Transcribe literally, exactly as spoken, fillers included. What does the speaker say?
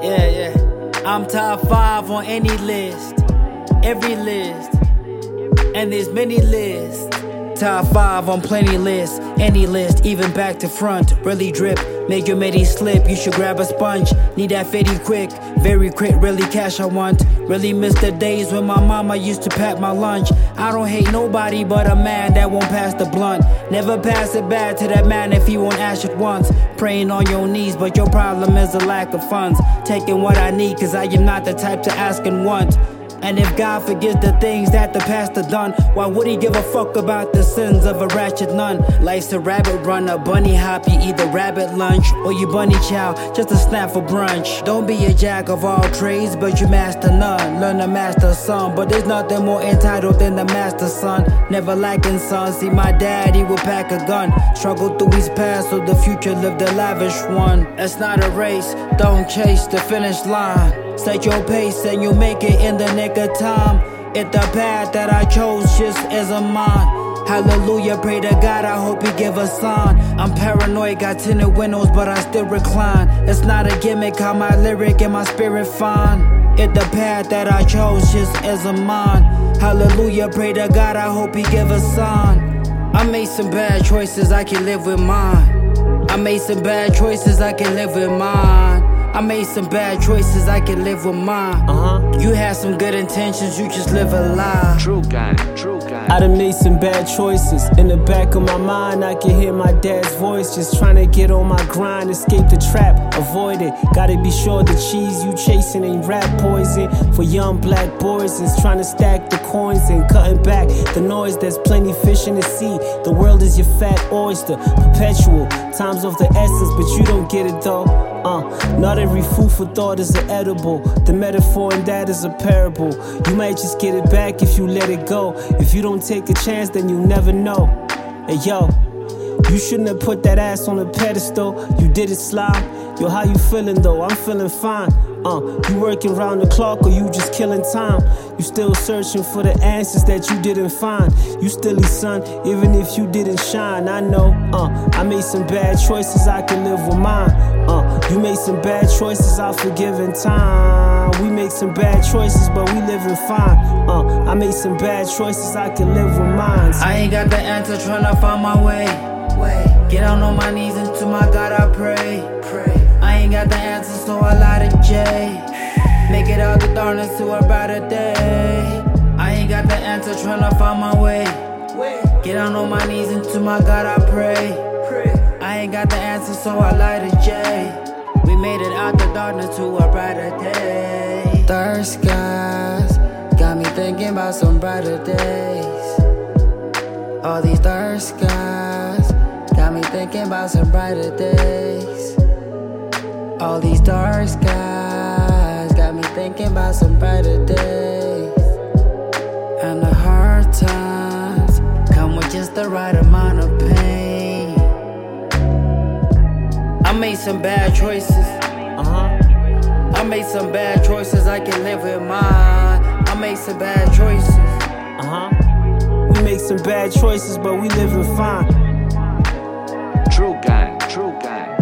Yeah, yeah. I'm top five on any list, every list, and there's many lists. Top five on plenty lists, any list, even back to front. Really drip, make your midi slip. You should grab a sponge, need that fitty quick, very quick, really cash I want. Really miss the days when my mama used to pack my lunch. I don't hate nobody but a man that won't pass the blunt. Never pass it back to that man if he won't ask it once. Praying on your knees, but your problem is a lack of funds. Taking what I need, cause I am not the type to ask and want. And if God forgives the things that the pastor done, why would he give a fuck about the sins of a ratchet nun? Life's a rabbit run, a bunny hop, you either rabbit lunch or you bunny chow, just a snap for brunch. Don't be a jack of all trades, but you master none. Learn to master some, but there's nothing more entitled than the master son. Never lacking son, see my daddy would pack a gun. Struggle through his past so the future lived a lavish one. It's not a race, don't chase the finish line. Set your pace and you'll make it in the nick of time. If the path that I chose just isn't mine, hallelujah, pray to God, I hope he give a sign. I'm paranoid, got tinted windows, but I still recline. It's not a gimmick, how my lyric and my spirit fine. If the path that I chose just isn't mine, hallelujah, pray to God, I hope he give a sign. I made some bad choices, I can live with mine. I made some bad choices, I can live with mine. I made some bad choices, I can live with mine. Uh-huh. You had some good intentions, you just live a lie. True guy, true guy. I done made some bad choices. In the back of my mind, I can hear my dad's voice. Just trying to get on my grind, escape the trap, avoid it. Gotta be sure the cheese you chasing ain't rat poison. For young black boys, it's trying to stack the coins and cutting back the noise. There's plenty fish in the sea. The world is your fat oyster, perpetual. Times of the essence, but you don't get it though. Uh, not every food for thought is an edible. The metaphor in that is a parable. You might just get it back if you let it go. If you don't take a chance, then you never know. Hey yo, you shouldn't have put that ass on a pedestal. You did it slime. Yo, how you feeling though? I'm feeling fine. Uh, you working round the clock or you just killing time? You still searching for the answers that you didn't find. You still his son, even if you didn't shine. I know, uh, I made some bad choices, I can live with mine. Uh, you made some bad choices, I'll forgive in time. We make some bad choices, but we living fine. Uh, I made some bad choices, I can live with mine. I ain't got the answer, tryna find my way. Get down on my knees and to my God I pray. I ain't got the answer, so I lie to Jay. Make it out the darkness to a brighter day. I ain't got the answer, tryna find my way. Get down on my knees and to my God I pray. I ain't got the answer, so I lie to Jay. We made it out the darkness to a brighter day. Dark skies got me thinking about some brighter days. All these dark skies got me thinking about some brighter days. All these dark skies got me thinking about some brighter days. And the hard times come with just the right amount of pain. I made some bad choices. Uh-huh. I made some bad choices, I can live with mine. I made some bad choices. Uh-huh. We make some bad choices, but we living fine. True guy, true guy.